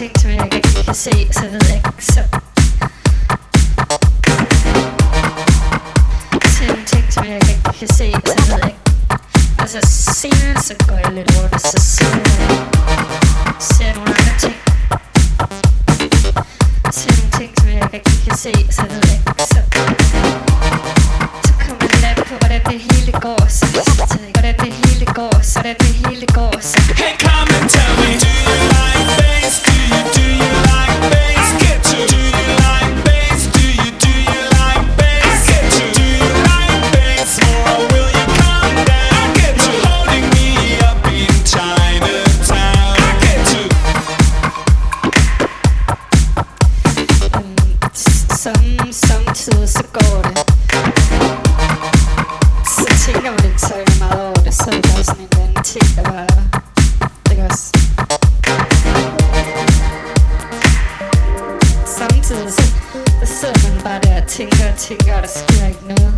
ting, som jeg ikke rigtig kan se, så ved jeg ikke, så ser nogle ting, som jeg ikke rigtig kan se, så ved jeg ikke. Og så senere, så går jeg lidt rundt, og så ser jeg nogle andre ting. Ser nogle ting, som jeg ikke rigtig kan se, så ved jeg ikke, så kommer jeg lidt på, hvordan det hele går, så hvordan det hele går, så hvordan det hele går, så hey, come and tell me, do you like bass? Do you like bass? Get to. Do you like bass? Do you like bass? Get to. Do you like bass? Or will you come down? Get to. Holding me up in Chinatown. Get to. Samtidig så går det. Så tænker man ikke så meget over det, så er det bare sådan en eller anden ting, der bare er der. Ikke også? Samtidig så sidder man bare der og tænker, og der sker ikke noget.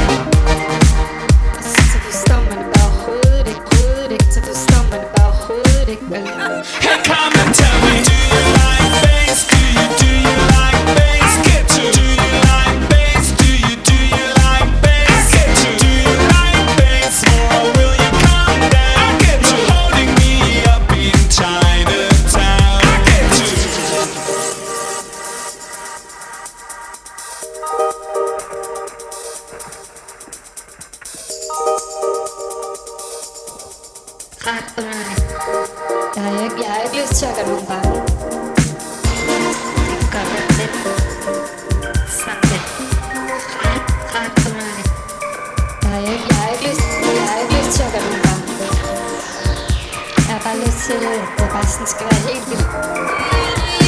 Og så forstår man det bare overhovedet ikke, så forstår man det bare overhovedet ikke, vel? Hey, come and tell me, do you like bass? Do you like bass? Get to. Do you like bass? Do you like bass? Get to. Do you like bass? Or will you come down? Get to. Holding me up in Chinatown. Get to. Ret underligt. Jeg har ikke lyst til at gøre nogen bange. Det gør mig lidt sådan lidt ret underligt. Jeg har ikke lyst til at gøre nogen bange. Jeg har bare lyst til, at det bare sådan skal være helt vildt.